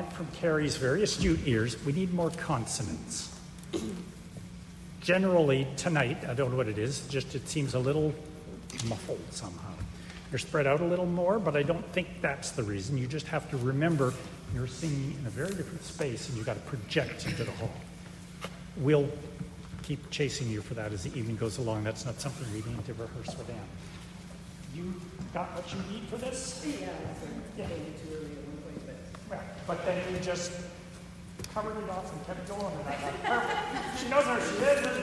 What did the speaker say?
comment from Carrie's very astute ears, we need more consonants. Generally, tonight, I don't know what it is, just it seems a little muffled somehow. You're spread out a little more, but I don't think that's the reason. You just have to remember you're singing in a very different space and you've got to project into the hall. We'll keep chasing you for that as the evening goes along. That's not something we need to rehearse with Anne. You got what you need for this? Yeah, maybe too early at one point, but... Right. But then you just covered it off and kept going. And I thought, perfect. She knows where she is.